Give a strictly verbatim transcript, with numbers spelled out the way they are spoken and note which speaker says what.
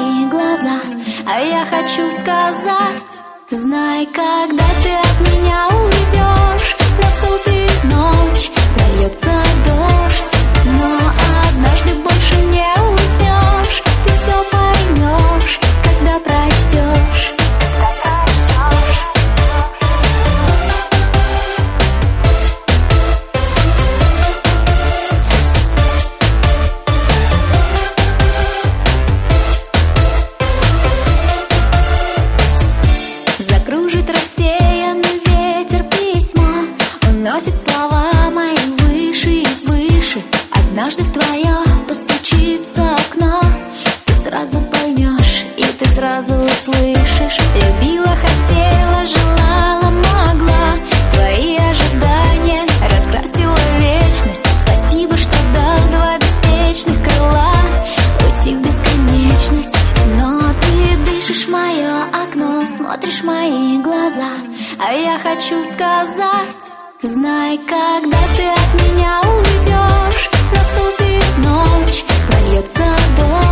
Speaker 1: мои глаза, а я хочу сказать: знай, когда ты от меня уйдешь, наступит ночь, прольется дождь, но однажды больше не уснешь. Ты все поймешь, когда прочтешь. Закружит рассеянный ветер письмо, уносит слова мои выше и выше. Однажды в твое постучится окно, ты сразу поймешь и ты сразу услышишь. Любила, хотела, желала, могла, твои ожидания раскрасила вечность. Спасибо, что дал два беспечных крыла уйти в бесконечность. Но ты дышишь в мое окно, смотришь в мои глаза, а я хочу сказать: знай, когда ты от меня уйдешь, наступит ночь, прольется дождь.